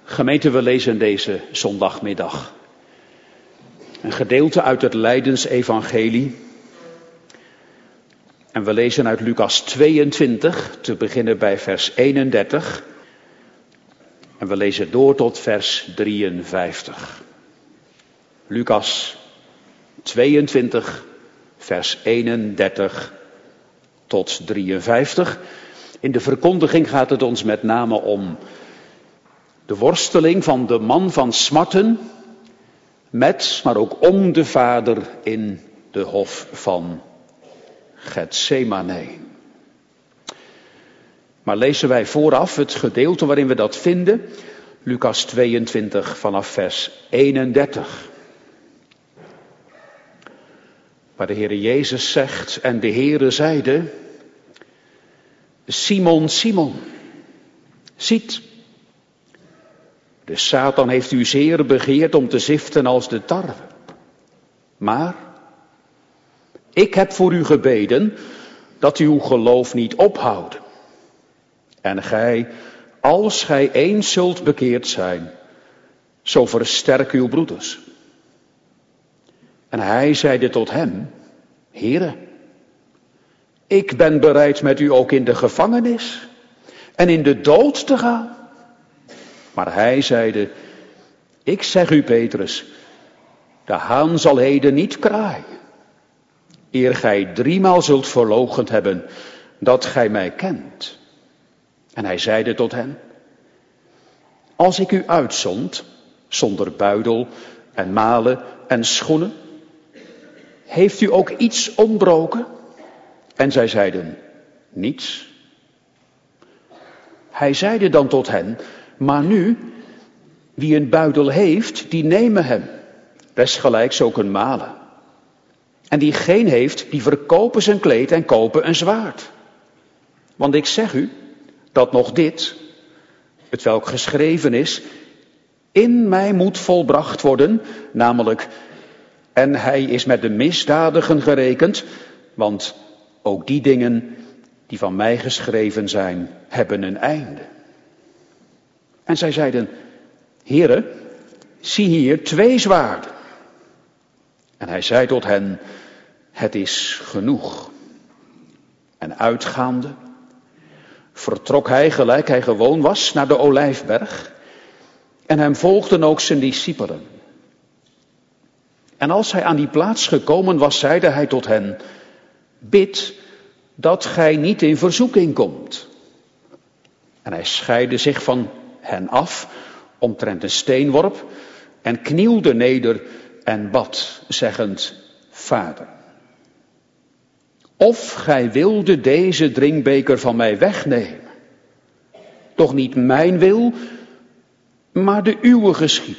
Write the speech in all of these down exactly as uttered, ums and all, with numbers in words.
Gemeente, we lezen deze zondagmiddag een gedeelte uit het Lijdensevangelie. En we lezen uit Lucas tweeëntwintig, te beginnen bij vers eenendertig. En we lezen door tot vers drieënvijftig. Lucas tweeëntwintig, vers eenendertig tot drieënvijftig. In de verkondiging gaat het ons met name om de worsteling van de man van smarten met, maar ook om de Vader in de hof van Getsemane. Maar lezen wij vooraf het gedeelte waarin we dat vinden, Lucas tweeëntwintig vanaf vers eenendertig. Waar de Heere Jezus zegt, en de Heere zeide, Simon, Simon, ziet, de Satan heeft u zeer begeerd om te ziften als de tarwe. Maar ik heb voor u gebeden dat u uw geloof niet ophoudt. En gij, als gij eens zult bekeerd zijn, zo versterk uw broeders. En hij zeide tot hem, Heere, ik ben bereid met u ook in de gevangenis en in de dood te gaan. Maar hij zeide, ik zeg u Petrus, de haan zal heden niet kraaien, eer gij driemaal zult verloochend hebben dat gij mij kent. En hij zeide tot hen, als ik u uitzond, zonder buidel en malen en schoenen, heeft u ook iets ontbroken? En zij zeiden, niets. Hij zeide dan tot hen, maar nu, wie een buidel heeft, die nemen hem, desgelijks ook een malen. En die geen heeft, die verkopen zijn kleed en kopen een zwaard. Want ik zeg u, dat nog dit, hetwelk geschreven is, in mij moet volbracht worden, namelijk, en hij is met de misdadigen gerekend, want ook die dingen die van mij geschreven zijn, hebben een einde. En zij zeiden, Heere, zie hier twee zwaarden. En hij zei tot hen, het is genoeg. En uitgaande, vertrok hij gelijk hij gewoon was naar de Olijfberg. En hem volgden ook zijn discipelen. En als hij aan die plaats gekomen was, zeide hij tot hen, bid dat gij niet in verzoeking komt. En hij scheidde zich van hen af, omtrent een steenworp, en knielde neder en bad, zeggend, Vader, of gij wilde deze drinkbeker van mij wegnemen, toch niet mijn wil, maar de uwe geschieden.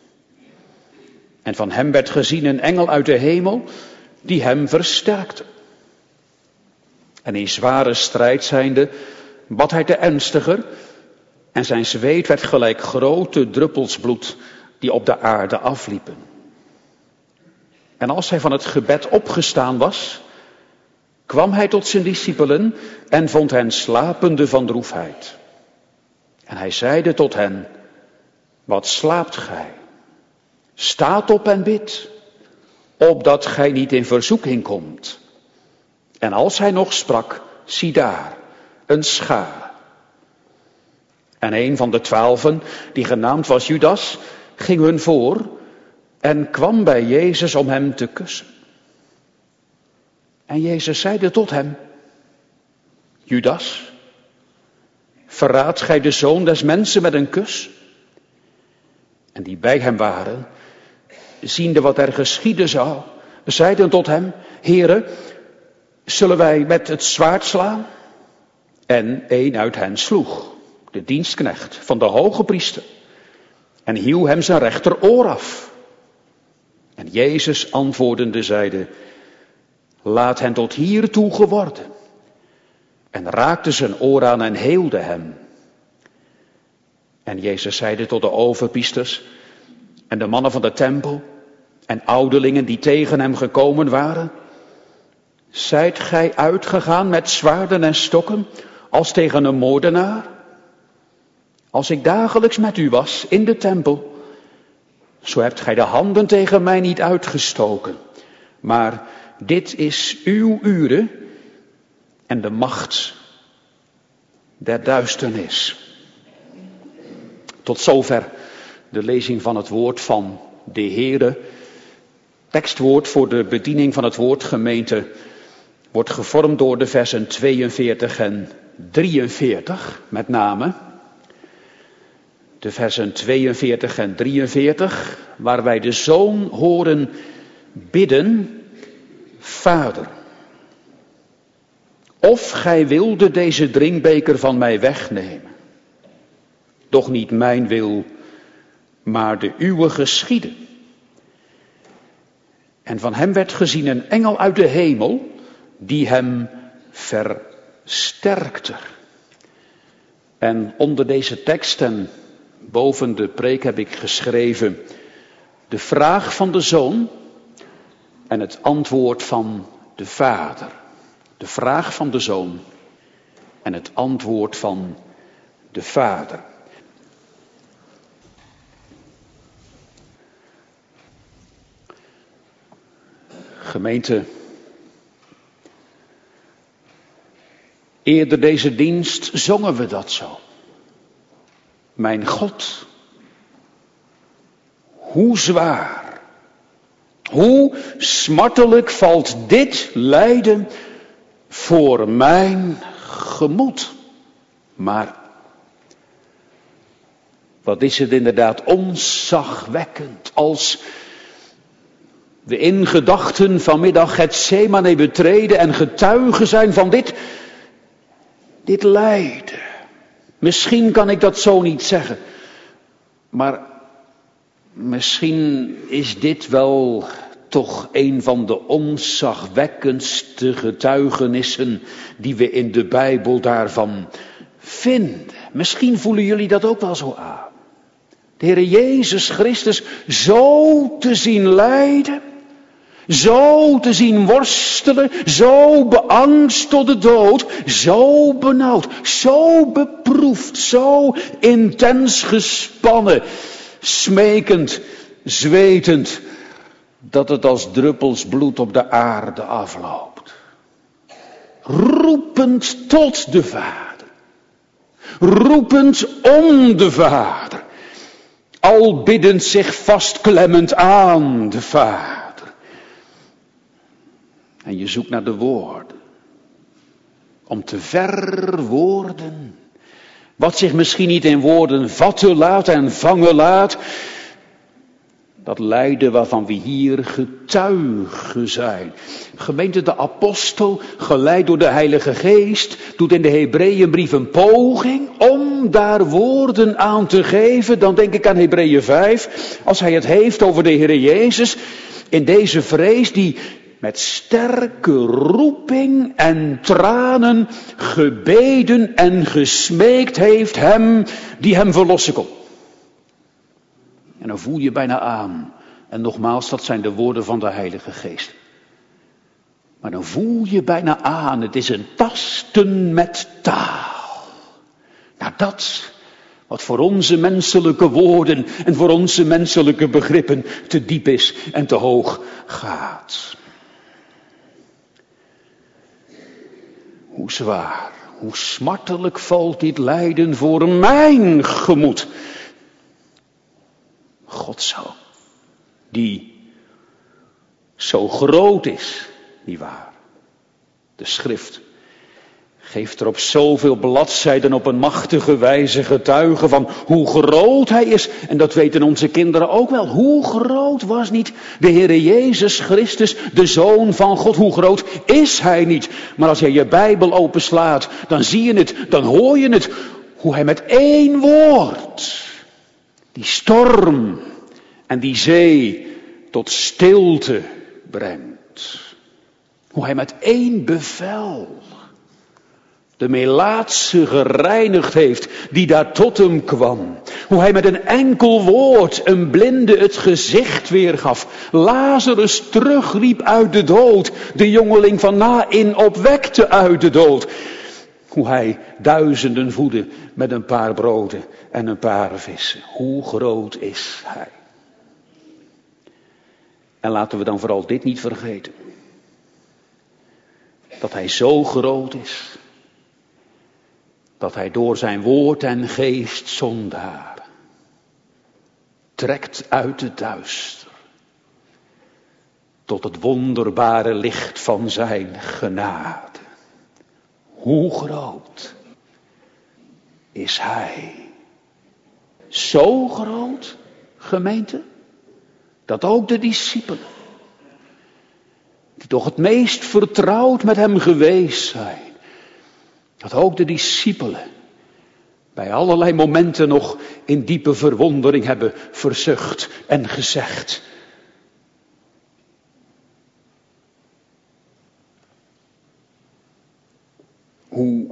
En van hem werd gezien een engel uit de hemel, die hem versterkte. En in zware strijd zijnde, bad hij te ernstiger, en zijn zweet werd gelijk grote druppels bloed die op de aarde afliepen. En als hij van het gebed opgestaan was, kwam hij tot zijn discipelen en vond hen slapende van droefheid. En hij zeide tot hen, wat slaapt gij? Staat op en bid, opdat gij niet in verzoeking komt. En als hij nog sprak, zie daar, een schaar. En een van de twaalfen, die genaamd was Judas, ging hun voor en kwam bij Jezus om hem te kussen. En Jezus zeide tot hem, Judas, verraadt gij de Zoon des Mensen met een kus? En die bij hem waren, ziende wat er geschieden zou, zeiden tot hem, Heere, zullen wij met het zwaard slaan? En een uit hen sloeg, de dienstknecht van de hoge priester, en hieuw hem zijn rechteroor af. En Jezus antwoordende zeide, laat hen tot hiertoe geworden. En raakte zijn oor aan en heelde hem. En Jezus zeide tot de overpriesters en de mannen van de tempel en ouderlingen die tegen hem gekomen waren, zijt gij uitgegaan met zwaarden en stokken als tegen een moordenaar? Als ik dagelijks met u was in de tempel, zo hebt gij de handen tegen mij niet uitgestoken. Maar dit is uw ure en de macht der duisternis. Tot zover de lezing van het woord van de Heere. Tekstwoord voor de bediening van het woord, gemeente, wordt gevormd door de versen tweeënveertig en drieënveertig, met name. De versen tweeënveertig en drieënveertig, waar wij de Zoon horen bidden: Vader, of gij wilde deze drinkbeker van mij wegnemen. Doch niet mijn wil, maar de uwe geschieden. En van hem werd gezien een engel uit de hemel, die hem versterkte. En onder deze tekst en boven de preek heb ik geschreven de vraag van de Zoon en het antwoord van de Vader. De vraag van de Zoon en het antwoord van de Vader. Gemeente, eerder deze dienst zongen we dat zo. Mijn God, hoe zwaar, hoe smartelijk valt dit lijden voor mijn gemoed. Maar wat is het inderdaad ontzagwekkend als we in gedachten vanmiddag Getsemane betreden en getuigen zijn van dit, dit lijden. Misschien kan ik dat zo niet zeggen, maar misschien is dit wel toch een van de ontzagwekkendste getuigenissen die we in de Bijbel daarvan vinden. Misschien voelen jullie dat ook wel zo aan. De Heer Jezus Christus zo te zien lijden, zo te zien worstelen, zo beangst tot de dood, zo benauwd, zo beproefd, zo intens gespannen, smekend, zwetend, dat het als druppels bloed op de aarde afloopt. Roepend tot de Vader, roepend om de Vader, al biddend zich vastklemmend aan de Vader. En je zoekt naar de woorden, om te verwoorden wat zich misschien niet in woorden vatten laat en vangen laat. Dat lijden waarvan we hier getuigen zijn. Gemeente, de apostel, geleid door de Heilige Geest, doet in de Hebreeënbrief een poging om daar woorden aan te geven. Dan denk ik aan Hebreeën vijf, als hij het heeft over de Heer Jezus, in deze vrees die met sterke roeping en tranen gebeden en gesmeekt heeft hem die hem verlossen kon. En dan voel je bijna aan. En nogmaals, dat zijn de woorden van de Heilige Geest. Maar dan voel je bijna aan, het is een tasten met taal. Nou, dat wat voor onze menselijke woorden en voor onze menselijke begrippen te diep is en te hoog gaat. Hoe zwaar, hoe smartelijk valt dit lijden voor mijn gemoed. Godzoon, die zo groot is, nietwaar? De schrift geeft er op zoveel bladzijden op een machtige wijze getuigen van hoe groot hij is. En dat weten onze kinderen ook wel. Hoe groot was niet de Heere Jezus Christus, de Zoon van God? Hoe groot is hij niet? Maar als je je Bijbel openslaat, dan zie je het, dan hoor je het. Hoe hij met één woord die storm en die zee tot stilte brengt. Hoe hij met één bevel de melaatse gereinigd heeft die daar tot hem kwam. Hoe hij met een enkel woord een blinde het gezicht weergaf. Lazarus terugriep uit de dood. De jongeling van Nain opwekte uit de dood. Hoe hij duizenden voedde met een paar broden en een paar vissen. Hoe groot is hij? En laten we dan vooral dit niet vergeten. Dat hij zo groot is. Dat hij door zijn woord en geest zondaren trekt uit het duister. Tot het wonderbare licht van zijn genade. Hoe groot is hij? Zo groot, gemeente, dat ook de discipelen, die toch het meest vertrouwd met hem geweest zijn, dat ook de discipelen bij allerlei momenten nog in diepe verwondering hebben verzucht en gezegd: Hoe,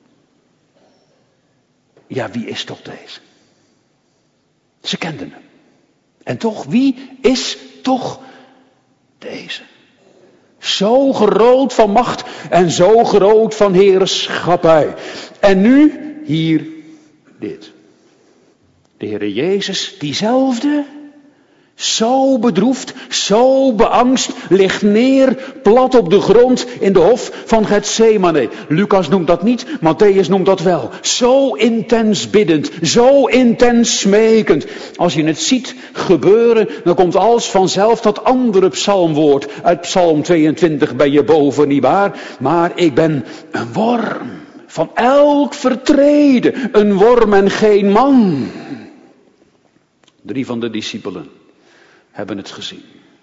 ja, wie is toch deze? Ze kenden hem. En toch, wie is toch deze? Zo groot van macht en zo groot van heerschappij. En nu, hier, dit. De Heere Jezus, diezelfde, zo bedroefd, zo beangst, ligt neer, plat op de grond in de hof van Getsemane. Lucas noemt dat niet, Matthäus noemt dat wel. Zo intens biddend, zo intens smekend. Als je het ziet gebeuren, dan komt als vanzelf dat andere psalmwoord uit Psalm tweeëntwintig bij je boven, nietwaar? Maar ik ben een worm, van elk vertreden, een worm en geen man. Drie van de discipelen hebben het gezien.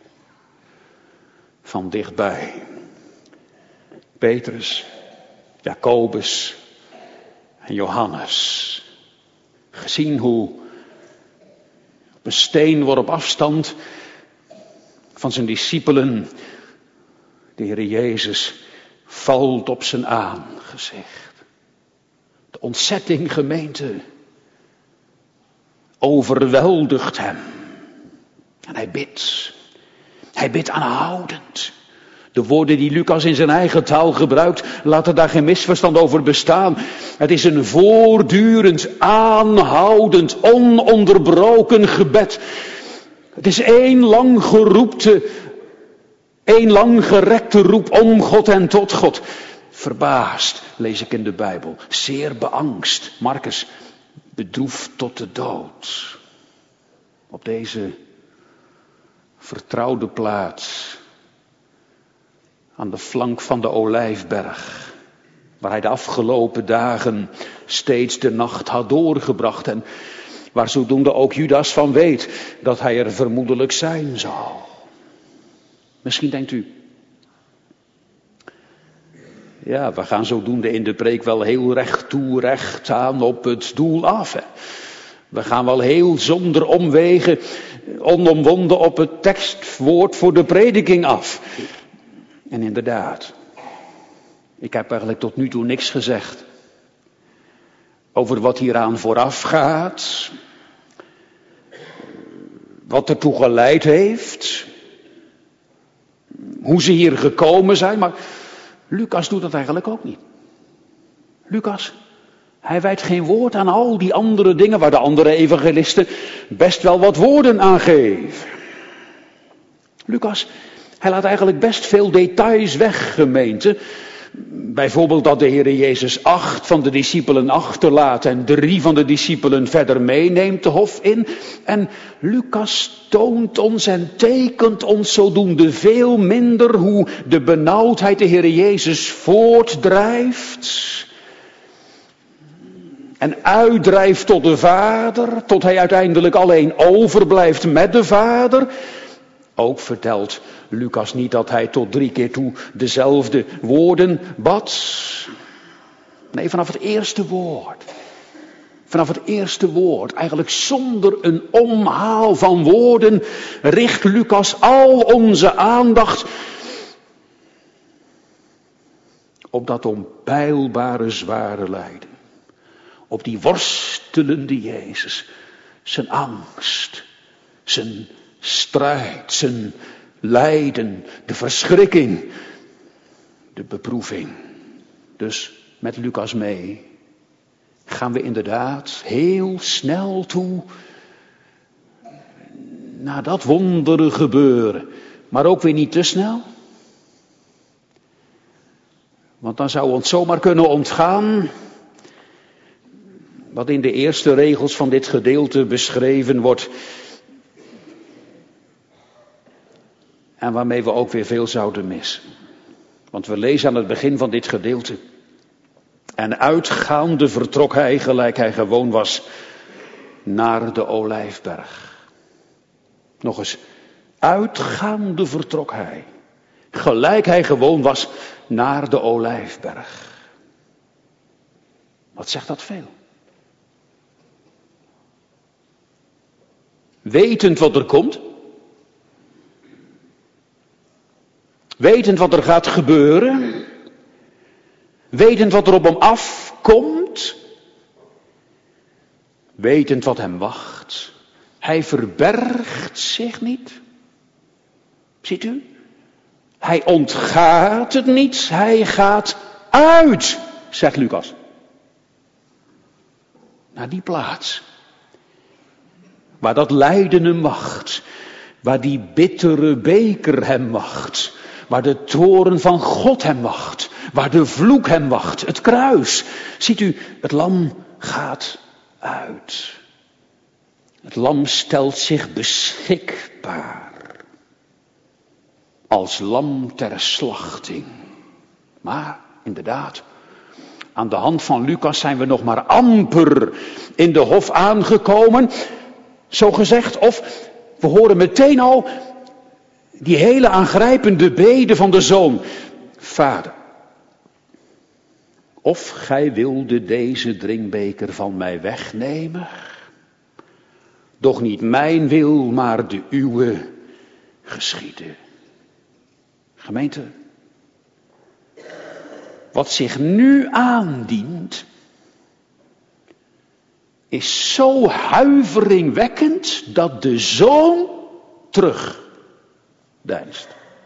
Van dichtbij. Petrus, Jacobus en Johannes. Gezien hoe op een steenworp afstand van zijn discipelen de Heer Jezus valt op zijn aangezicht. De ontzetting, gemeente, overweldigt hem. En hij bidt. Hij bidt aanhoudend. De woorden die Lucas in zijn eigen taal gebruikt, laten daar geen misverstand over bestaan. Het is een voortdurend, aanhoudend, ononderbroken gebed. Het is één lang geroepte, één lang gerekte roep om God en tot God. Verbaasd, lees ik in de Bijbel. Zeer beangst. Marcus, bedroefd tot de dood. Op deze vertrouwde plaats, aan de flank van de Olijfberg, waar hij de afgelopen dagen steeds de nacht had doorgebracht en waar zodoende ook Judas van weet dat hij er vermoedelijk zijn zal. Misschien denkt u, ja, we gaan zodoende in de preek wel heel recht toe, recht aan op het doel af. Hè. We gaan wel heel zonder omwegen, onomwonden op het tekstwoord voor de prediking af. En inderdaad, ik heb eigenlijk tot nu toe niks gezegd over wat hieraan vooraf gaat, wat ertoe geleid heeft, hoe ze hier gekomen zijn, maar Lucas doet dat eigenlijk ook niet. Lucas, hij wijdt geen woord aan al die andere dingen waar de andere evangelisten best wel wat woorden aan geven. Lucas, hij laat eigenlijk best veel details weg, gemeente. Bijvoorbeeld dat de Heere Jezus acht van de discipelen achterlaat en drie van de discipelen verder meeneemt de hof in. En Lucas toont ons en tekent ons zodoende veel minder hoe de benauwdheid de Heere Jezus voortdrijft. En uitdrijft tot de Vader, tot hij uiteindelijk alleen overblijft met de Vader. Ook vertelt Lucas niet dat hij tot drie keer toe dezelfde woorden bad. Nee, vanaf het eerste woord. Vanaf het eerste woord, eigenlijk zonder een omhaal van woorden, richt Lucas al onze aandacht op dat onpeilbare zware lijden. Op die worstelende Jezus, zijn angst, zijn strijd, zijn lijden, de verschrikking, de beproeving. Dus met Lucas mee, gaan we inderdaad heel snel toe naar dat wonderen gebeuren. Maar ook weer niet te snel. Want dan zou ons zomaar kunnen ontgaan wat in de eerste regels van dit gedeelte beschreven wordt. En waarmee we ook weer veel zouden missen. Want we lezen aan het begin van dit gedeelte. En uitgaande vertrok hij, gelijk hij gewoon was, naar de Olijfberg. Nog eens, uitgaande vertrok hij, gelijk hij gewoon was, naar de Olijfberg. Wat zegt dat veel? Wetend wat er komt. Wetend wat er gaat gebeuren. Wetend wat er op hem afkomt. Wetend wat hem wacht. Hij verbergt zich niet. Ziet u? Hij ontgaat het niet. Hij gaat uit, zegt Lucas. Naar die plaats. Waar dat lijden hem wacht. Waar die bittere beker hem wacht. Waar de toorn van God hem wacht. Waar de vloek hem wacht. Het kruis. Ziet u, het lam gaat uit. Het lam stelt zich beschikbaar. Als lam ter slachting. Maar, inderdaad, aan de hand van Lucas zijn we nog maar amper in de hof aangekomen. Zo gezegd, of we horen meteen al die hele aangrijpende bede van de zoon. Vader, of gij wilde deze drinkbeker van mij wegnemen, doch niet mijn wil, maar de uwe geschieden. Gemeente, wat zich nu aandient, is zo huiveringwekkend dat de zoon terugdeinst.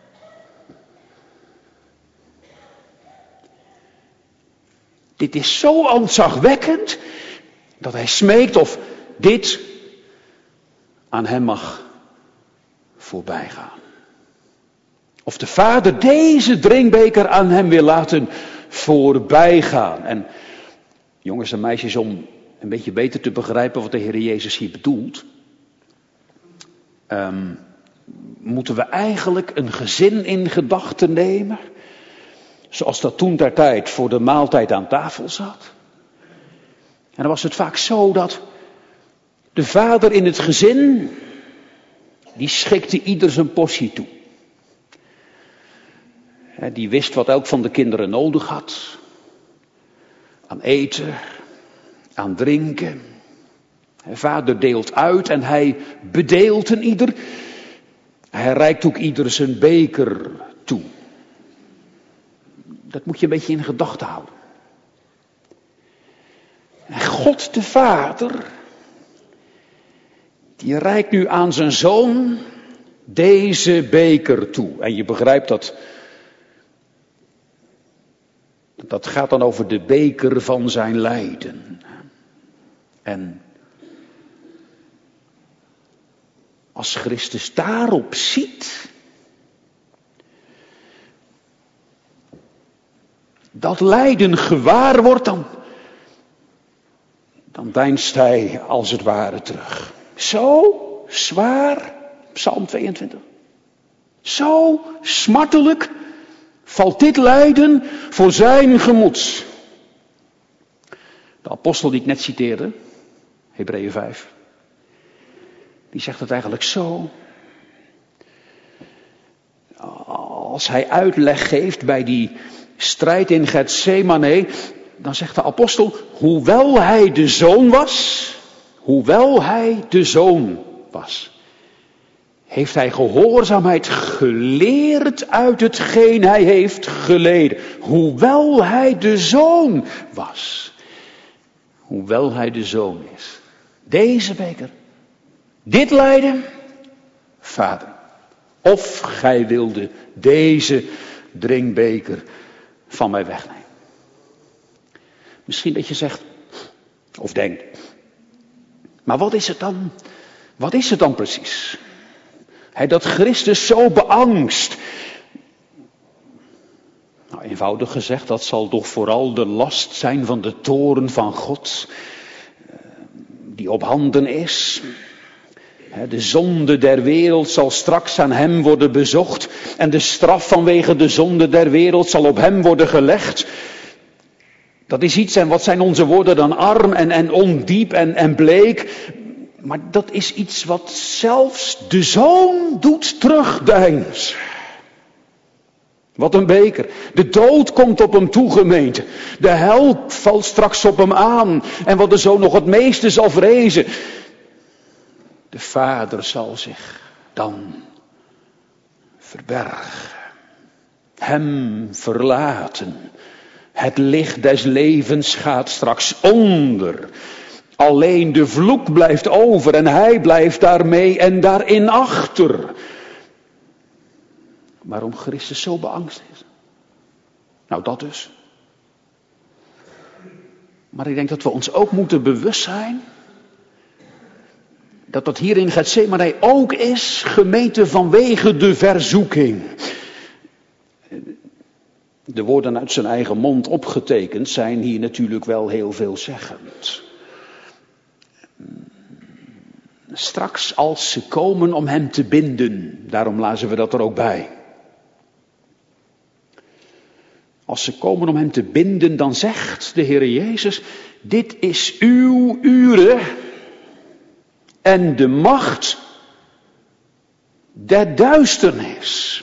Dit is zo ontzagwekkend dat hij smeekt of dit aan hem mag voorbijgaan. Of de vader deze drinkbeker aan hem wil laten voorbijgaan. En jongens en meisjes, om een beetje beter te begrijpen wat de Heer Jezus hier bedoelt, Um, moeten we eigenlijk een gezin in gedachten nemen, zoals dat toen ter tijd voor de maaltijd aan tafel zat. En dan was het vaak zo dat de vader in het gezin, die schikte ieder zijn portie toe. Die wist wat elk van de kinderen nodig had. Aan eten, aan drinken. Vader deelt uit en hij bedeelt een ieder. Hij reikt ook ieder zijn beker toe. Dat moet je een beetje in gedachten houden. En God de Vader, die reikt nu aan zijn zoon deze beker toe. En je begrijpt dat, dat gaat dan over de beker van zijn lijden. En als Christus daarop ziet, dat lijden gewaar wordt, dan, dan deinst hij als het ware terug. Zo zwaar, Psalm tweeëntwintig, zo smartelijk valt dit lijden voor zijn gemoed. De apostel die ik net citeerde, Hebreeën vijf, die zegt het eigenlijk zo. Als hij uitleg geeft bij die strijd in Getsemane, dan zegt de apostel, hoewel hij de zoon was, hoewel hij de zoon was, heeft hij gehoorzaamheid geleerd uit hetgeen hij heeft geleden. Hoewel hij de zoon was. Hoewel hij de zoon is. Deze beker. Dit lijden. Vader. Of gij wilde deze drinkbeker van mij wegnemen. Misschien dat je zegt, of denkt, maar wat is het dan? Wat is het dan precies? He, dat Christus zo beangst. Nou, eenvoudig gezegd, dat zal toch vooral de last zijn van de toorn van God, die op handen is. De zonde der wereld zal straks aan hem worden bezocht en de straf vanwege de zonde der wereld zal op hem worden gelegd. Dat is iets, en wat zijn onze woorden dan arm en, en ondiep en, en bleek. Maar dat is iets wat zelfs de zoon doet terugdeinzen. Wat een beker. De dood komt op hem toe, gemeente. De hel valt straks op hem aan. En wat de zoon nog het meeste zal vrezen. De vader zal zich dan verbergen. Hem verlaten. Het licht des levens gaat straks onder. Alleen de vloek blijft over en hij blijft daarmee en daarin achter. Waarom Christus zo beangst is? Nou, dat dus. Maar ik denk dat we ons ook moeten bewust zijn dat dat hier in Getsemane ook is, gemeente, vanwege de verzoeking. De woorden uit zijn eigen mond opgetekend zijn hier natuurlijk wel heel veelzeggend. Straks als ze komen om hem te binden, daarom lazen we dat er ook bij. Als ze komen om hem te binden, dan zegt de Heer Jezus, dit is uw uren en de macht der duisternis.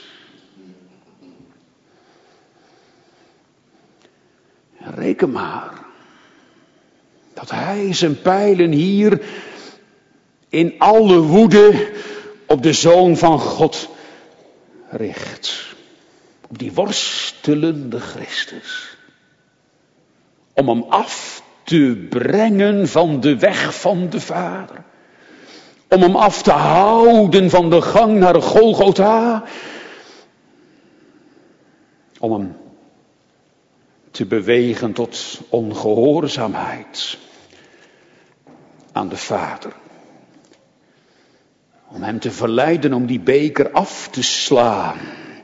Reken maar dat hij zijn pijlen hier in alle woede op de Zoon van God richt. Op die worstelende Christus. Om hem af te brengen van de weg van de Vader. Om hem af te houden van de gang naar Golgotha. Om hem te bewegen tot ongehoorzaamheid aan de Vader. Om hem te verleiden om die beker af te slaan.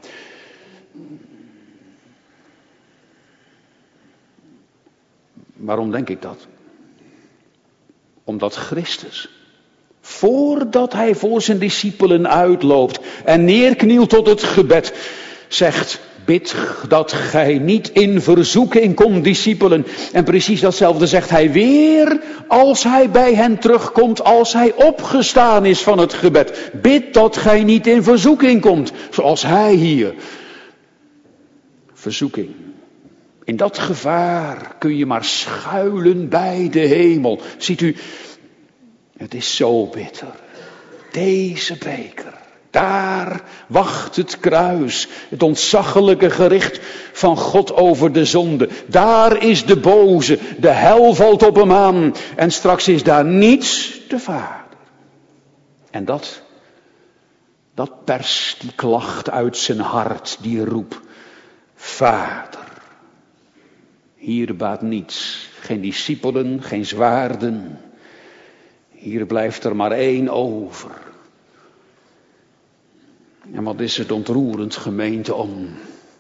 Waarom denk ik dat? Omdat Christus, voordat hij voor zijn discipelen uitloopt en neerknielt tot het gebed, zegt, bid dat gij niet in verzoeking komt, discipelen. En precies datzelfde zegt hij weer als hij bij hen terugkomt, als hij opgestaan is van het gebed. Bid dat gij niet in verzoeking komt, zoals hij hier. Verzoeking. In dat gevaar kun je maar schuilen bij de hemel. Ziet u, het is zo bitter. Deze beker. Daar wacht het kruis, het ontzaglijke gericht van God over de zonde. Daar is de boze, de hel valt op hem aan en straks is daar niets de Vader. En dat, dat perst die klacht uit zijn hart, die roep, Vader. Hier baat niets, geen discipelen, geen zwaarden. Hier blijft er maar één over. En wat is het ontroerend, gemeente, om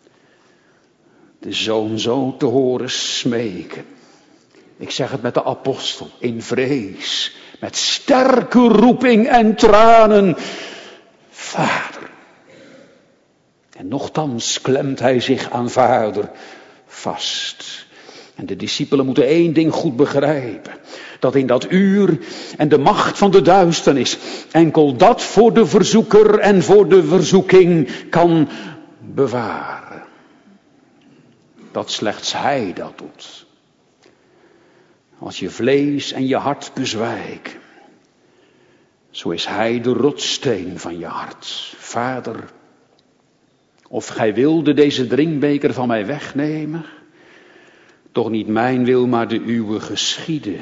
de Zoon zo te horen smeken. Ik zeg het met de apostel, in vrees, met sterke roeping en tranen. Vader. En nochtans klemt hij zich aan Vader vast. En de discipelen moeten één ding goed begrijpen. Dat in dat uur en de macht van de duisternis enkel dat voor de verzoeker en voor de verzoeking kan bewaren. Dat slechts hij dat doet. Als je vlees en je hart bezwijken, zo is hij de rotssteen van je hart. Vader, of gij wilde deze drinkbeker van mij wegnemen, toch niet mijn wil, maar de uwe geschieden.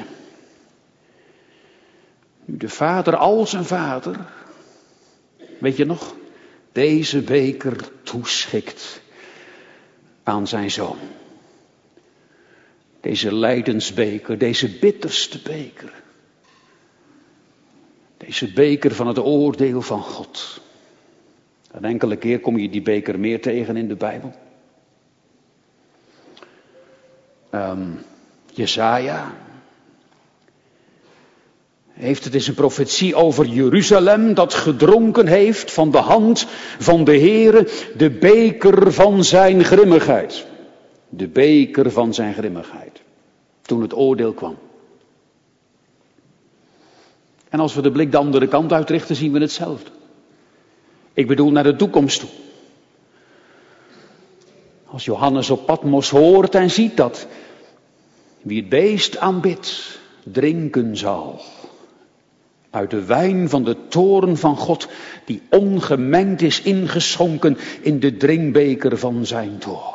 Nu de vader als een vader, weet je nog, deze beker toeschikt aan zijn zoon. Deze lijdensbeker, deze bitterste beker. Deze beker van het oordeel van God. Een enkele keer kom je die beker meer tegen in de Bijbel. Um, Jesaja heeft het in zijn profetie over Jeruzalem dat gedronken heeft van de hand van de Heere, de beker van zijn grimmigheid. De beker van zijn grimmigheid. Toen het oordeel kwam. En als we de blik de andere kant uitrichten, zien we hetzelfde. Ik bedoel naar de toekomst toe. Als Johannes op Patmos hoort en ziet dat wie het beest aanbidt, drinken zal uit de wijn van de toorn van God, die ongemengd is ingeschonken in de drinkbeker van zijn toorn.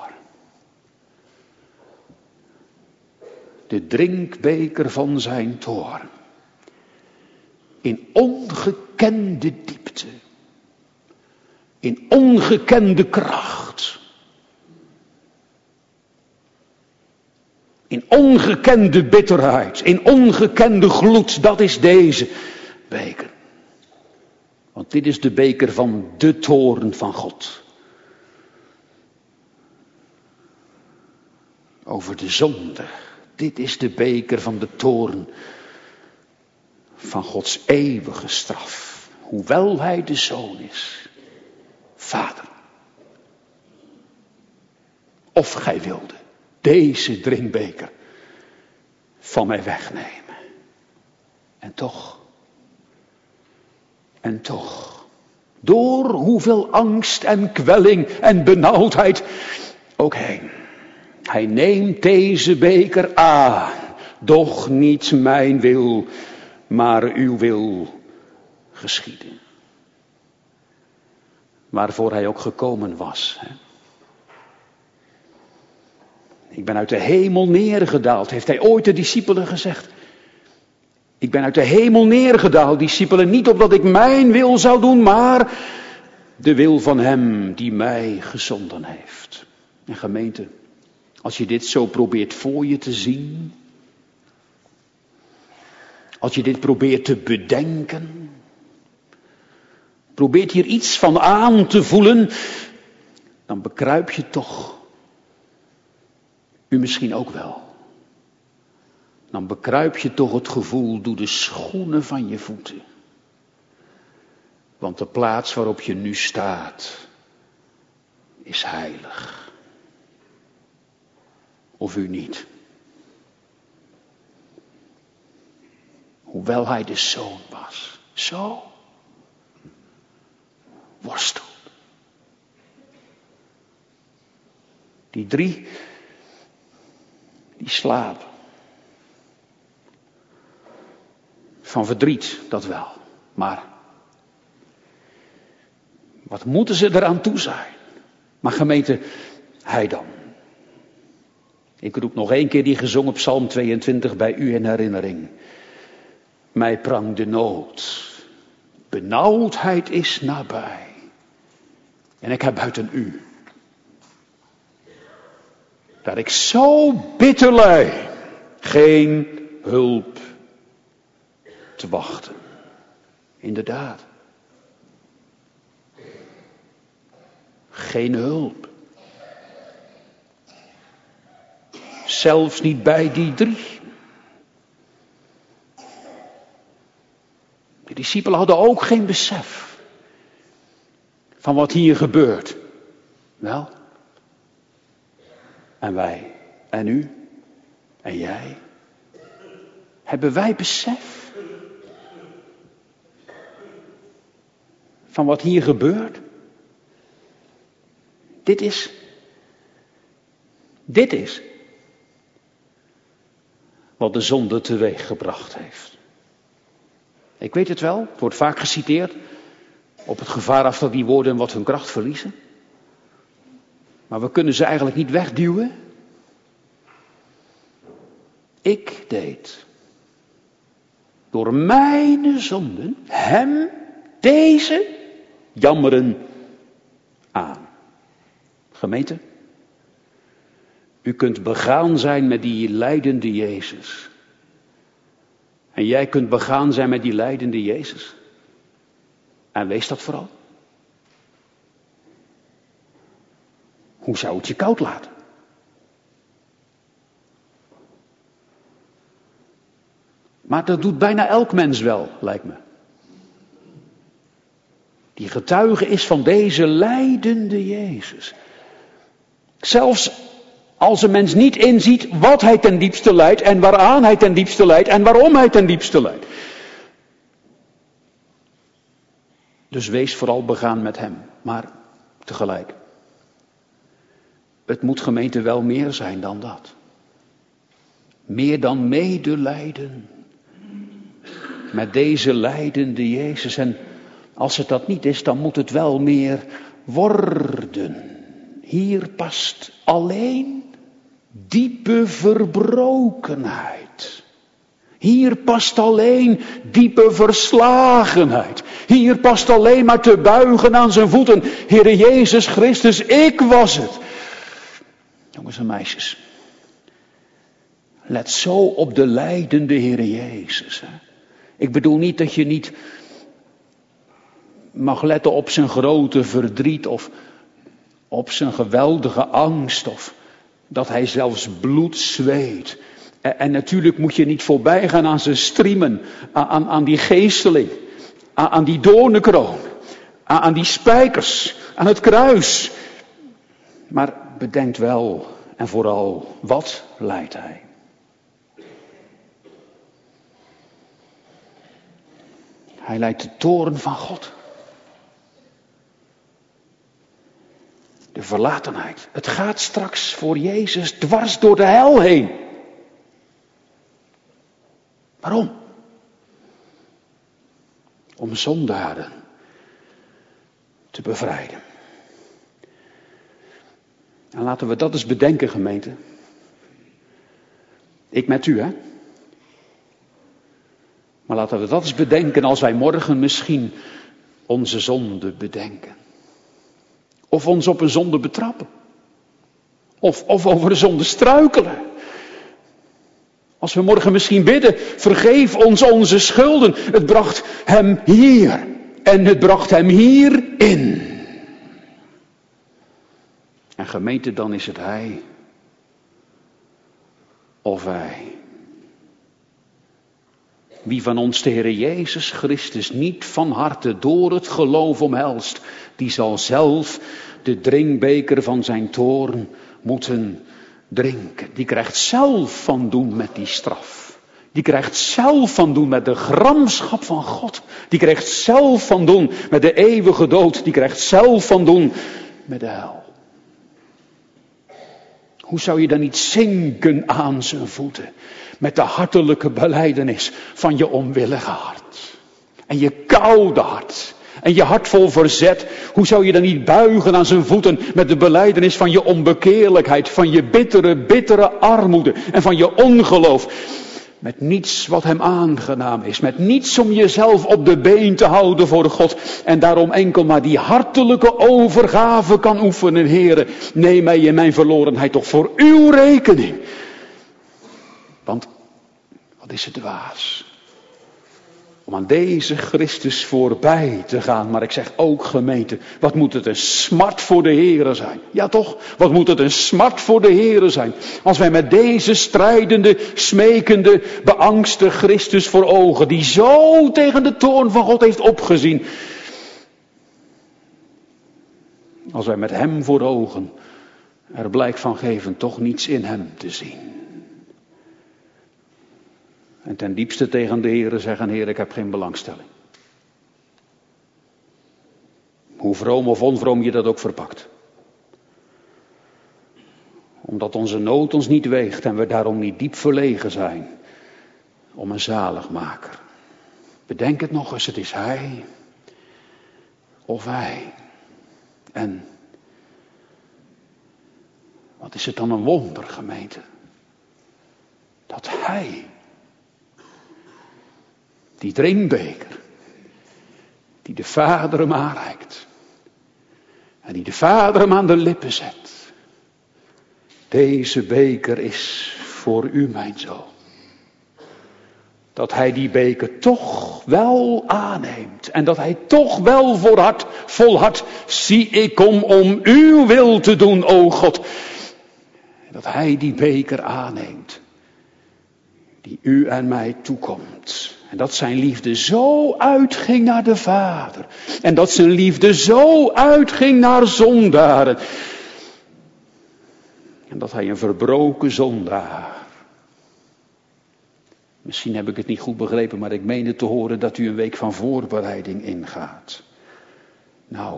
De drinkbeker van zijn toorn. In ongekende diepte. In ongekende kracht. In ongekende bitterheid. In ongekende gloed. Dat is deze beker. Want dit is de beker van de toorn van God. Over de zonde. Dit is de beker van de toorn van Gods eeuwige straf. Hoewel hij de zoon is. Vader. Of gij wilde deze drinkbeker van mij wegnemen. En toch. En toch. Door hoeveel angst en kwelling en benauwdheid ook heen. Hij neemt deze beker aan. Doch niet mijn wil, maar uw wil geschieden. Waarvoor hij ook gekomen was. Hè? Ik ben uit de hemel neergedaald, heeft hij ooit de discipelen gezegd. Ik ben uit de hemel neergedaald, discipelen, niet opdat ik mijn wil zou doen, maar de wil van hem die mij gezonden heeft. En gemeente, als je dit zo probeert voor je te zien, als je dit probeert te bedenken, probeert hier iets van aan te voelen, dan bekruip je toch, u misschien ook wel, dan bekruip je toch het gevoel door de schoenen van je voeten. Want de plaats waarop je nu staat is heilig. Of u niet. Hoewel hij de zoon was. Zo. Worstelt. Die drie. Die slapen. Van verdriet, dat wel. Maar. Wat moeten ze eraan toe zijn? Maar gemeente, hij dan. Ik roep nog één keer die gezongen Psalm tweeëntwintig bij u in herinnering. Mij prang de nood. Benauwdheid is nabij. En ik heb buiten u. Dat ik zo bitter lij. Geen hulp te wachten. Inderdaad. Geen hulp. Zelfs niet bij die drie. De discipelen hadden ook geen besef van wat hier gebeurt. Wel. En wij. En u. En jij. Hebben wij besef van wat hier gebeurt? Dit is. Dit is. Wat de zonde teweeg gebracht heeft. Ik weet het wel, het wordt vaak geciteerd. Op het gevaar af dat die woorden wat hun kracht verliezen. Maar we kunnen ze eigenlijk niet wegduwen. Ik deed. Door mijn zonden hem, deze, jammeren aan. Gemeente. U kunt begaan zijn met die lijdende Jezus. En jij kunt begaan zijn met die lijdende Jezus. En wees dat vooral. Hoe zou het je koud laten? Maar dat doet bijna elk mens wel, lijkt me. Die getuige is van deze lijdende Jezus. Zelfs als een mens niet inziet wat hij ten diepste lijdt en waaraan hij ten diepste lijdt en waarom hij ten diepste lijdt. Dus wees vooral begaan met hem, maar tegelijk. Het moet gemeente wel meer zijn dan dat. Meer dan medelijden met deze lijdende Jezus. En als het dat niet is, dan moet het wel meer worden. Hier past alleen diepe verbrokenheid. Hier past alleen diepe verslagenheid. Hier past alleen maar te buigen aan zijn voeten. Heere Jezus Christus, ik was het. Jongens en meisjes. Let zo op de lijdende Heere Jezus. Hè. Ik bedoel niet dat je niet mag letten op zijn grote verdriet of op zijn geweldige angst of dat hij zelfs bloed zweet. En, en natuurlijk moet je niet voorbij gaan aan zijn striemen, aan, aan, aan die geesteling, aan, aan die doornenkroon, aan, aan die spijkers, aan het kruis. Maar bedenk wel en vooral, wat lijdt hij? Hij lijdt de toorn van God. De verlatenheid. Het gaat straks voor Jezus dwars door de hel heen. Waarom? Om zondaren te bevrijden. En laten we dat eens bedenken, gemeente. Ik met u, hè? Maar laten we dat eens bedenken als wij morgen misschien onze zonde bedenken. Of ons op een zonde betrappen. Of, of over de zonde struikelen. Als we morgen misschien bidden, vergeef ons onze schulden. Het bracht hem hier. En het bracht hem hierin. En gemeente, dan is het hij. Of wij. Wie van ons de Heere Jezus Christus niet van harte door het geloof omhelst, die zal zelf de drinkbeker van zijn toorn moeten drinken. Die krijgt zelf van doen met die straf. Die krijgt zelf van doen met de gramschap van God. Die krijgt zelf van doen met de eeuwige dood. Die krijgt zelf van doen met de hel. Hoe zou je dan niet zinken aan zijn voeten met de hartelijke belijdenis van je onwillige hart. En je koude hart. En je hart vol verzet. Hoe zou je dan niet buigen aan zijn voeten met de belijdenis van je onbekeerlijkheid. Van je bittere, bittere armoede. En van je ongeloof. Met niets wat hem aangenaam is. Met niets om jezelf op de been te houden voor God. En daarom enkel maar die hartelijke overgave kan oefenen. Heere, neem mij in mijn verlorenheid toch voor uw rekening. Want wat is het dwaas om aan deze Christus voorbij te gaan. Maar ik zeg ook, gemeente, wat moet het een smart voor de Heere zijn. Ja toch, wat moet het een smart voor de Heere zijn. Als wij met deze strijdende, smekende, beangste Christus voor ogen, die zo tegen de toorn van God heeft opgezien. Als wij met hem voor ogen er blijk van geven toch niets in hem te zien. En ten diepste tegen de Heere zeggen, Heer, ik heb geen belangstelling. Hoe vroom of onvroom je dat ook verpakt. Omdat onze nood ons niet weegt en we daarom niet diep verlegen zijn om een zaligmaker. Bedenk het nog eens, het is hij of wij. En wat is het dan een wonder, gemeente, dat hij, die drinkbeker, die de Vader hem aanreikt en die de Vader hem aan de lippen zet, Deze beker is voor u, mijn zoon. Dat hij die beker toch wel aanneemt. En dat hij toch wel volhardt, volhardt. Zie, ik kom om uw wil te doen, o God. Dat hij die beker aanneemt. Die u en mij toekomt. En dat zijn liefde zo uitging naar de Vader. En dat zijn liefde zo uitging naar zondaren. En dat hij een verbroken zondaar. Misschien heb ik het niet goed begrepen, maar ik meende te horen dat u een week van voorbereiding ingaat. Nou,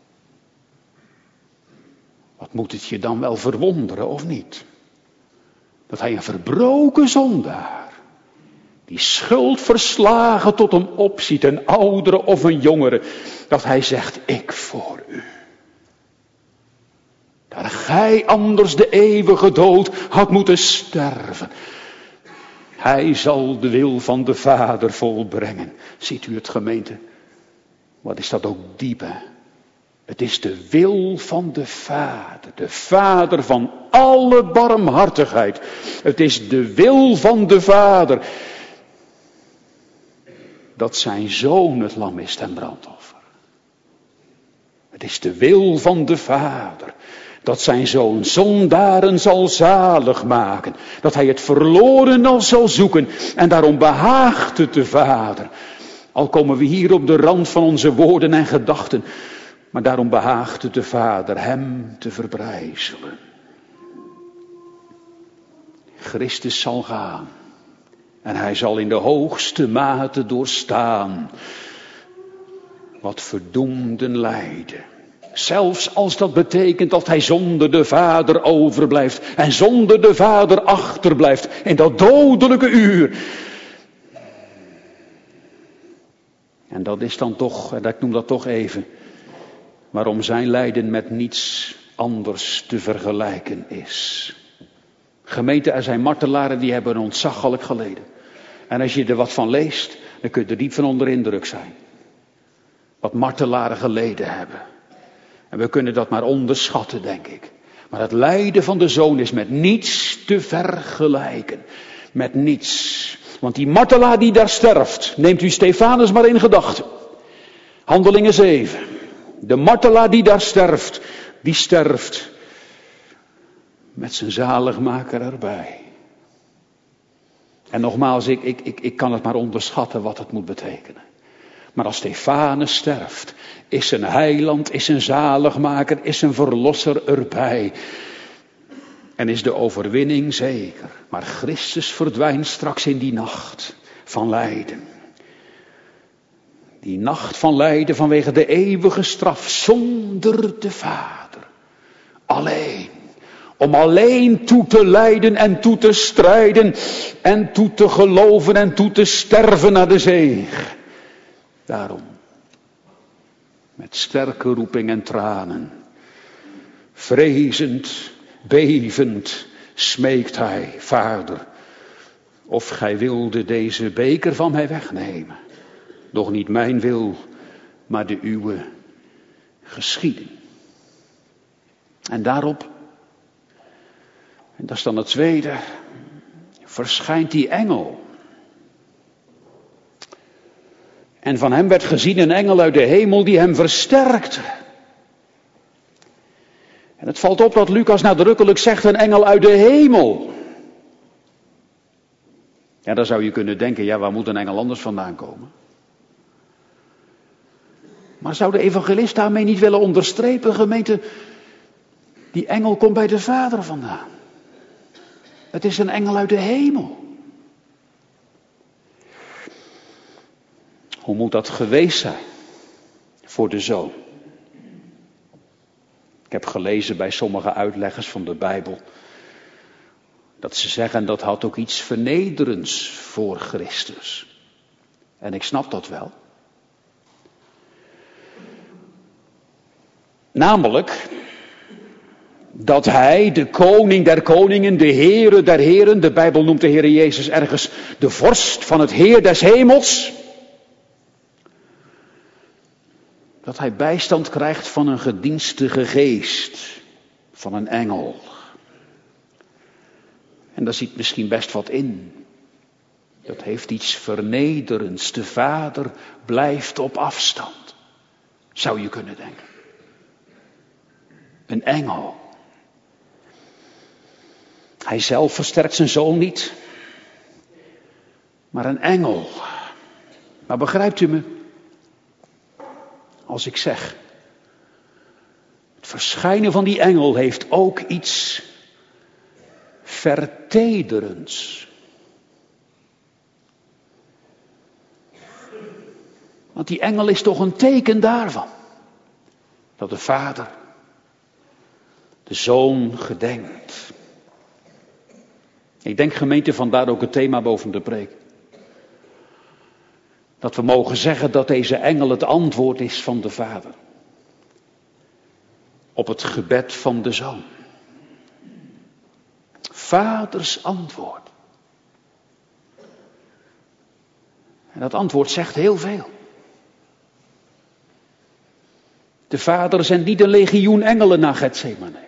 wat moet het je dan wel verwonderen, of niet? Dat hij een verbroken zondaar, die schuld verslagen tot hem opziet, een oudere of een jongere, dat hij zegt, ik voor u. Daar gij anders de eeuwige dood had moeten sterven. Hij zal de wil van de Vader volbrengen. Ziet u het, gemeente? Wat is dat ook diep, hè? Het is de wil van de Vader. De Vader van alle barmhartigheid. Het is de wil van de Vader. Dat zijn zoon het lam is ten brandoffer. Het is de wil van de Vader. Dat zijn zoon zondaren zal zalig maken. Dat hij het verloren al zal zoeken. En daarom behaagt het de Vader. Al komen we hier op de rand van onze woorden en gedachten. Maar daarom behaagt het de Vader hem te verbrijzelen. Christus zal gaan. En hij zal in de hoogste mate doorstaan. Wat verdoemden lijden. Zelfs als dat betekent dat hij zonder de Vader overblijft. En zonder de Vader achterblijft. In dat dodelijke uur. En dat is dan toch, en ik noem dat toch even. Waarom zijn lijden met niets anders te vergelijken is. Gemeente, er zijn martelaren die hebben ontzaglijk geleden. En als je er wat van leest, dan kun je er diep van onder indruk zijn. Wat martelaren geleden hebben. En we kunnen dat maar onderschatten, denk ik. Maar het lijden van de zoon is met niets te vergelijken. Met niets. Want die martelaar die daar sterft, neemt u Stefanus maar in gedachten. Handelingen zeven. De martelaar die daar sterft, die sterft met zijn zaligmaker erbij. En nogmaals, ik, ik, ik, ik kan het maar onderschatten wat het moet betekenen. Maar als Stefanus sterft, is een heiland, is een zaligmaker, is een verlosser erbij. En is de overwinning zeker. Maar Christus verdwijnt straks in die nacht van lijden. Die nacht van lijden vanwege de eeuwige straf zonder de Vader. Alleen. Om alleen toe te lijden en toe te strijden. En toe te geloven en toe te sterven naar de zege. Daarom. Met sterke roeping en tranen. Vrezend, bevend smeekt hij, Vader. Of gij wilde deze beker van mij wegnemen. Doch niet mijn wil, maar de uwe geschieden. En daarop, en dat is dan het tweede, verschijnt die engel. En van hem werd gezien een engel uit de hemel die hem versterkte. En het valt op dat Lucas nadrukkelijk zegt een engel uit de hemel. Ja, dan zou je kunnen denken, ja, waar moet een engel anders vandaan komen? Maar zou de evangelist daarmee niet willen onderstrepen, gemeente? Die engel komt bij de Vader vandaan. Het is een engel uit de hemel. Hoe moet dat geweest zijn voor de zoon? Ik heb gelezen bij sommige uitleggers van de Bijbel dat ze zeggen dat had ook iets vernederends voor Christus. En ik snap dat wel. Namelijk dat hij, de koning der koningen, de Heere der heren, de Bijbel noemt de Heere Jezus ergens de vorst van het Heer des hemels, dat hij bijstand krijgt van een gedienstige geest, van een engel. En daar zit misschien best wat in. Dat heeft iets vernederends. De Vader blijft op afstand. Zou je kunnen denken. Een engel. Hij zelf versterkt zijn zoon niet. Maar een engel. Maar begrijpt u me? Als ik zeg. Het verschijnen van die engel heeft ook iets vertederends. Want die engel is toch een teken daarvan. Dat de Vader de Zoon gedenkt. Ik denk gemeente, vandaar ook het thema boven de preek. Dat we mogen zeggen dat deze engel het antwoord is van de Vader. Op het gebed van de Zoon. Vaders antwoord. En dat antwoord zegt heel veel. De Vader zendt niet een legioen engelen naar Getsemane.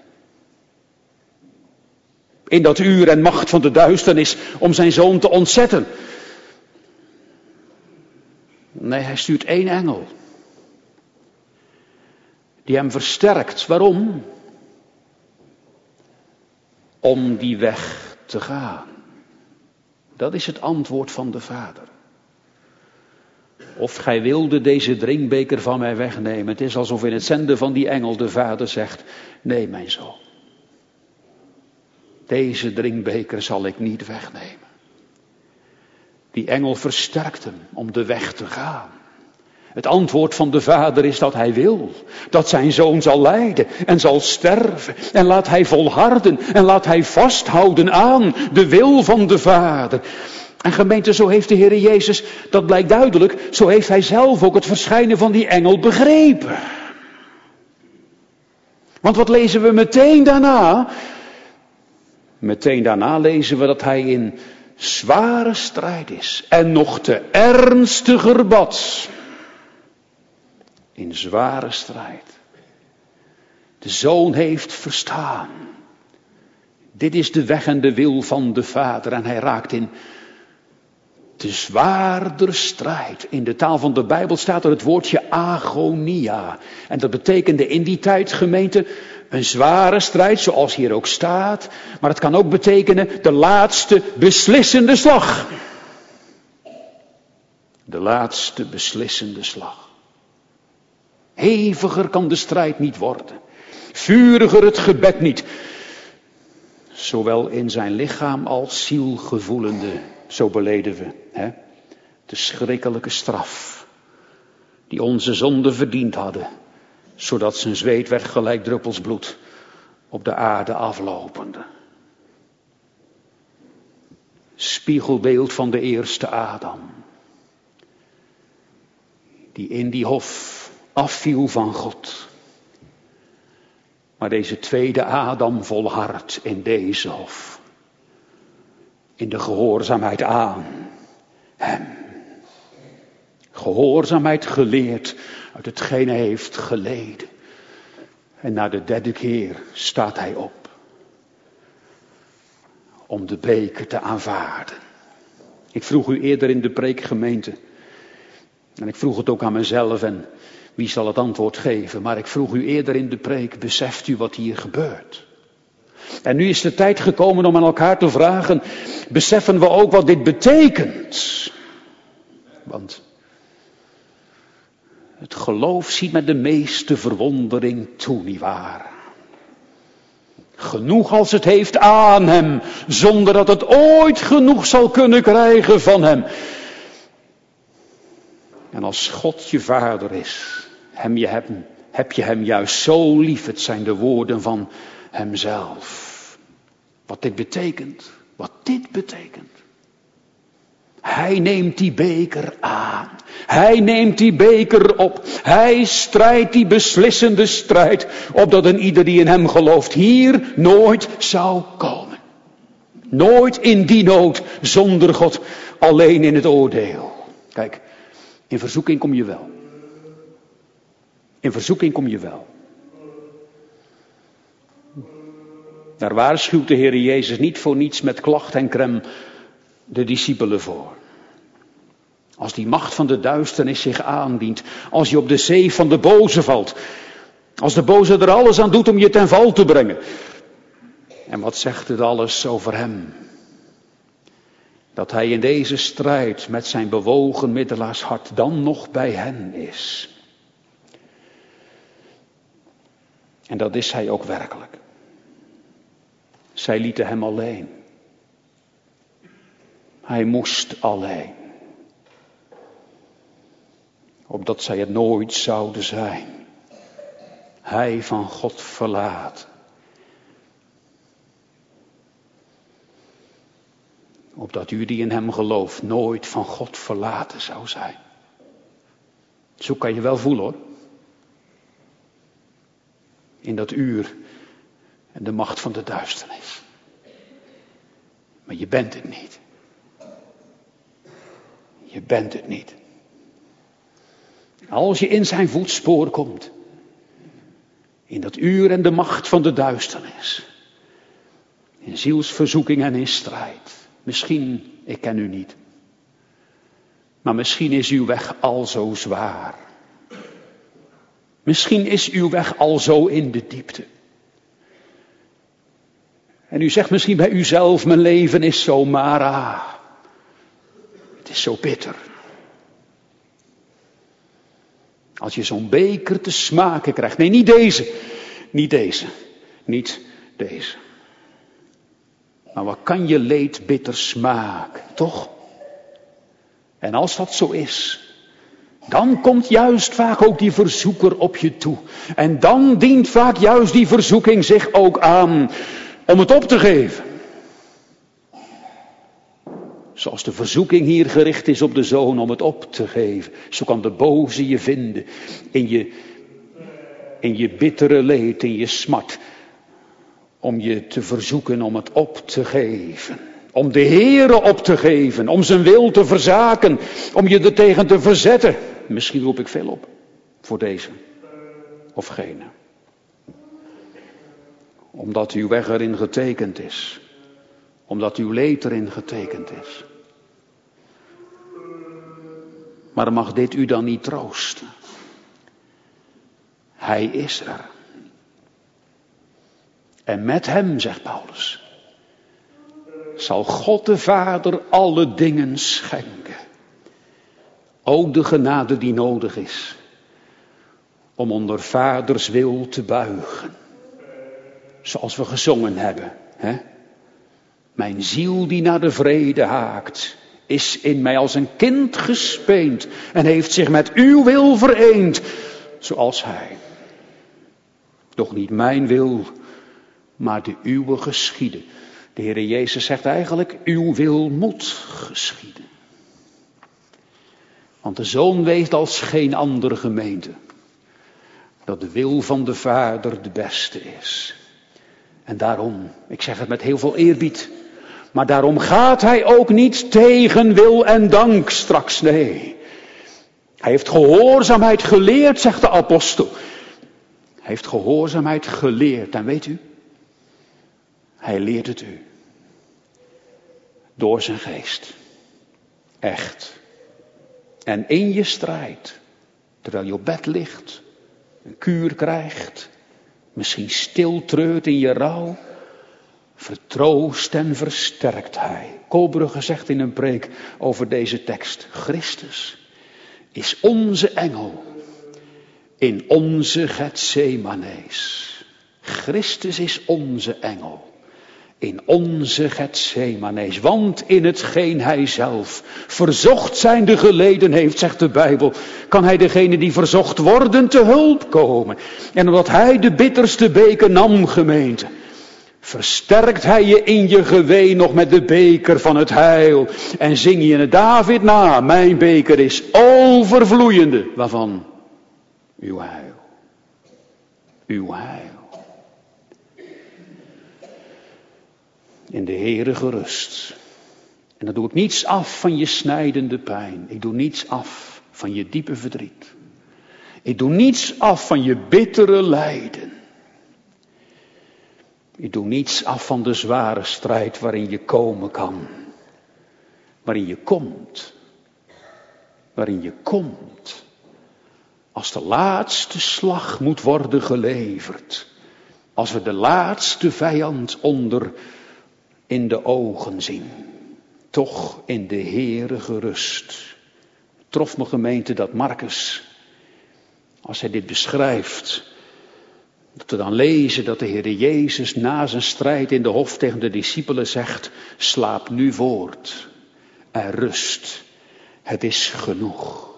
In dat uur en macht van de duisternis om zijn zoon te ontzetten. Nee, hij stuurt één engel. Die hem versterkt. Waarom? Om die weg te gaan. Dat is het antwoord van de Vader. Of gij wilde deze drinkbeker van mij wegnemen. Het is alsof in het zenden van die engel de Vader zegt. Nee, mijn zoon. Deze drinkbeker zal ik niet wegnemen. Die engel versterkt hem om de weg te gaan. Het antwoord van de Vader is dat hij wil. Dat zijn zoon zal lijden en zal sterven. En laat hij volharden en laat hij vasthouden aan de wil van de Vader. En gemeente, zo heeft de Heer Jezus, dat blijkt duidelijk, zo heeft hij zelf ook het verschijnen van die engel begrepen. Want wat lezen we meteen daarna? Meteen daarna lezen we dat hij in zware strijd is. En nog te ernstiger bad. In zware strijd. De Zoon heeft verstaan. Dit is de weg en de wil van de Vader. En hij raakt in te zwaarder strijd. In de taal van de Bijbel staat er het woordje agonia. En dat betekende in die tijd, gemeente, een zware strijd, zoals hier ook staat. Maar het kan ook betekenen de laatste beslissende slag. De laatste beslissende slag. Heviger kan de strijd niet worden. Vuriger het gebed niet. Zowel in zijn lichaam als ziel gevoelende, zo beleden we. Hè? De schrikkelijke straf die onze zonden verdiend hadden. Zodat zijn zweet werd gelijk druppels bloed op de aarde aflopende. Spiegelbeeld van de eerste Adam. Die in die hof afviel van God. Maar deze tweede Adam volhardt in deze hof. In de gehoorzaamheid aan hem. Gehoorzaamheid geleerd uit hetgeen hij heeft geleden. En na de derde keer staat hij op. Om de beker te aanvaarden. Ik vroeg u eerder in de preekgemeente. En ik vroeg het ook aan mezelf en wie zal het antwoord geven. Maar ik vroeg u eerder in de preek, beseft u wat hier gebeurt? En nu is de tijd gekomen om aan elkaar te vragen, beseffen we ook wat dit betekent? Want het geloof ziet met de meeste verwondering toe, nietwaar? Genoeg als het heeft aan hem, zonder dat het ooit genoeg zal kunnen krijgen van hem. En als God je vader is, hem je hebt, heb je hem juist zo lief. Het zijn de woorden van hemzelf. Wat dit betekent, wat dit betekent. Hij neemt die beker aan. Hij neemt die beker op. Hij strijdt die beslissende strijd, opdat een ieder die in hem gelooft hier nooit zou komen. Nooit in die nood zonder God, alleen in het oordeel. Kijk, in verzoeking kom je wel. In verzoeking kom je wel. Daar waarschuwt de Heer Jezus niet voor niets met klacht en krem de discipelen voor. Als die macht van de duisternis zich aandient, als je op de zee van de boze valt, als de boze er alles aan doet om je ten val te brengen. En wat zegt het alles over hem? Dat hij in deze strijd met zijn bewogen middelaarshart dan nog bij hen is. En dat is hij ook werkelijk. Zij lieten hem alleen. Hij moest alleen. Opdat zij het nooit zouden zijn. Hij van God verlaten. Opdat u die in hem gelooft nooit van God verlaten zou zijn. Zo kan je wel voelen hoor. In dat uur en de macht van de duisternis. Maar je bent het niet. Je bent het niet. Als je in zijn voetspoor komt. In dat uur en de macht van de duisternis. In zielsverzoeking en in strijd. Misschien, ik ken u niet. Maar misschien is uw weg al zo zwaar. Misschien is uw weg al zo in de diepte. En u zegt misschien bij uzelf, mijn leven is zo mara. Het is zo bitter. Als je zo'n beker te smaken krijgt. Nee, niet deze. Niet deze. Niet deze. Maar wat kan je leed bitter smaken, toch? En als dat zo is, dan komt juist vaak ook die verzoeker op je toe. En dan dient vaak juist die verzoeking zich ook aan om het op te geven. Zoals de verzoeking hier gericht is op de zoon om het op te geven. Zo kan de boze je vinden in je, in je bittere leed, in je smart. Om je te verzoeken om het op te geven. Om de Heere op te geven. Om zijn wil te verzaken. Om je er tegen te verzetten. Misschien roep ik veel op. Voor deze. Of gene. Omdat uw weg erin getekend is. Omdat uw leed erin getekend is. Maar mag dit u dan niet troosten? Hij is er. En met hem, zegt Paulus, zal God de Vader alle dingen schenken. Ook de genade die nodig is. Om onder vaders wil te buigen. Zoals we gezongen hebben. Hè? Mijn ziel die naar de vrede haakt. Is in mij als een kind gespeend. En heeft zich met uw wil vereend. Zoals hij. Doch niet mijn wil. Maar de uwe geschieden. De Heere Jezus zegt eigenlijk, uw wil moet geschieden. Want de Zoon weet als geen andere gemeente. Dat de wil van de Vader de beste is. En daarom, ik zeg het met heel veel eerbied. Maar daarom gaat hij ook niet tegen wil en dank straks, nee. Hij heeft gehoorzaamheid geleerd, zegt de apostel. Hij heeft gehoorzaamheid geleerd. En weet u, hij leert het u. Door zijn geest. Echt. En in je strijd. Terwijl je op bed ligt. Een kuur krijgt. Misschien stil treurt in je rouw. Vertroost en versterkt hij. Koolbrugge zegt in een preek over deze tekst. Christus is onze engel. In onze Gethsemanees. Christus is onze engel. In onze Gethsemanees. Want in hetgeen hij zelf verzocht zijnde geleden heeft, zegt de Bijbel, kan hij degene die verzocht worden te hulp komen. En omdat hij de bitterste beker nam, gemeente, versterkt hij je in je geween nog met de beker van het heil. En zing je het David na, mijn beker is overvloeiende. Waarvan? Uw heil. Uw heil. In de Heere gerust. En dan doe ik niets af van je snijdende pijn. Ik doe niets af van je diepe verdriet. Ik doe niets af van je bittere lijden. Ik doe niets af van de zware strijd waarin je komen kan. Waarin je komt. Waarin je komt. Als de laatste slag moet worden geleverd. Als we de laatste vijand onder in de ogen zien. Toch in de Heere gerust. Trof me gemeente dat Marcus, als hij dit beschrijft, dat we dan lezen dat de Heere Jezus na zijn strijd in de hof tegen de discipelen zegt, slaap nu voort en rust, het is genoeg.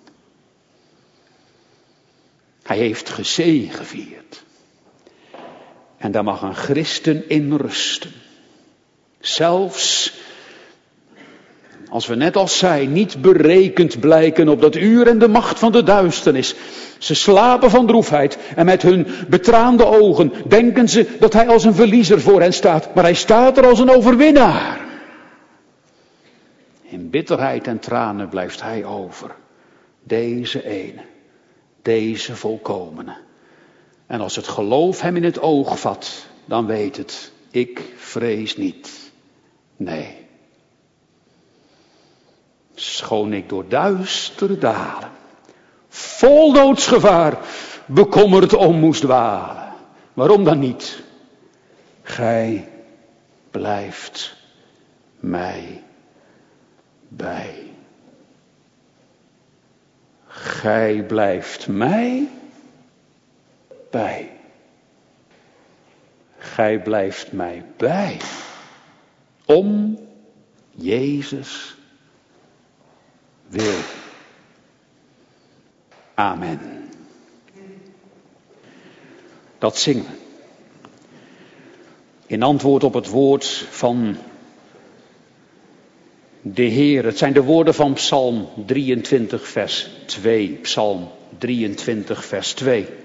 Hij heeft gezegevierd. En daar mag een christen in rusten. Zelfs als we net als zij niet berekend blijken op dat uur en de macht van de duisternis. Ze slapen van droefheid en met hun betraande ogen denken ze dat hij als een verliezer voor hen staat. Maar hij staat er als een overwinnaar. In bitterheid en tranen blijft hij over. Deze ene, deze volkomene. En als het geloof hem in het oog vat, dan weet het, ik vrees niet. Nee. Schoon ik door duistere dalen, vol doodsgevaar, bekommerd om moest dwalen. Waarom dan niet? Gij blijft mij bij. Gij blijft mij bij. Gij blijft mij bij. Om Jezus wil. Amen. Dat zingen. In antwoord op het woord van de Heer. Het zijn de woorden van Psalm drieëntwintig vers twee. Psalm drieëntwintig vers twee.